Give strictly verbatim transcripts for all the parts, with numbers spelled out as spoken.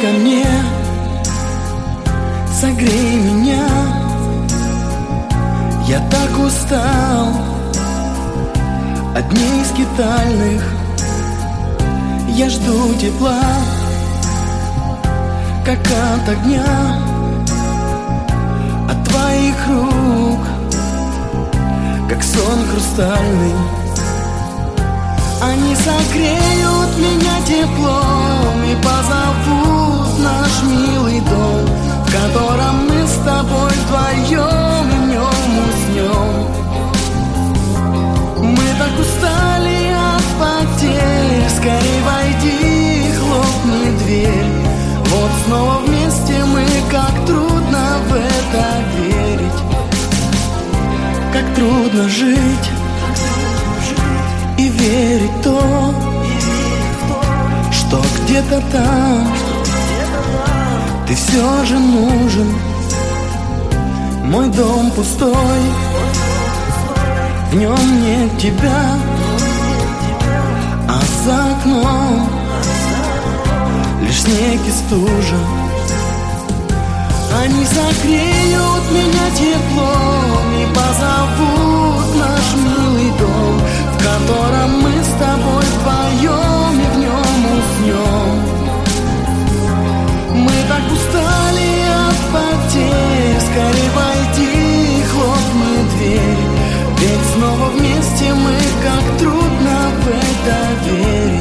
ко мне, согрей меня. Я так устал от дней скитальных, я жду тепла, как от огня, от твоих рук, как сон хрустальный. Они согреют меня теплом и позовут в наш милый дом, в котором мы с тобой вдвоем и в нем уснем. Мы так устали от потерь, скорей войди, хлопни дверь. Вот снова вместе мы, как трудно в это верить, как трудно жить и верить в то, что где-то там ты все же нужен. Мой дом пустой, в нем нет тебя, а за окном лишь снег и стужа. Они согреют меня теплом и позовут в наш милый дом, в котором мы с тобой вдвоем и в нем уснем. Мы так устали от потерь, скорей войди, хлопни дверь. Ведь снова вместе мы, как трудно в это верить.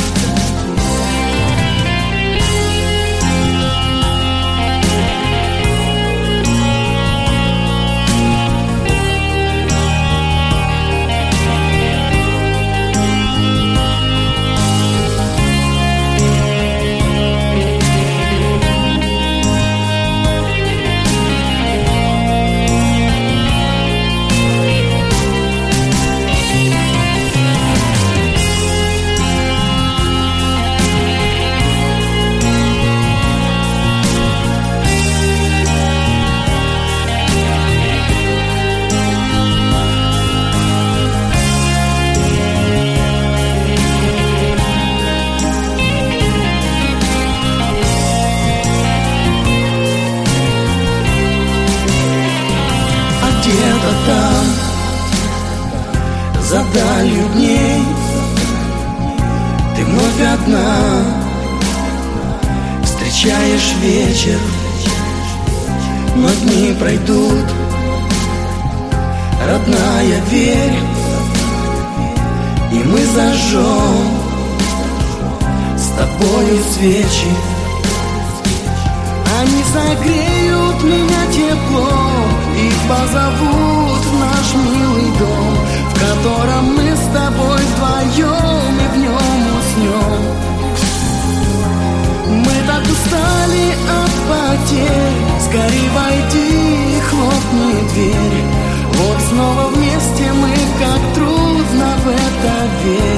Где-то там, за далью дней, ты вновь одна встречаешь вечер, но дни пройдут, родная, верь, и мы зажжем с тобою свечи. Они согреют меня теплом и позовут в наш милый дом, в котором мы с тобой вдвоем и в нем уснем. Мы так устали от потерь, скорей войди, хлопни дверь. Вот снова вместе мы, как трудно в это верить.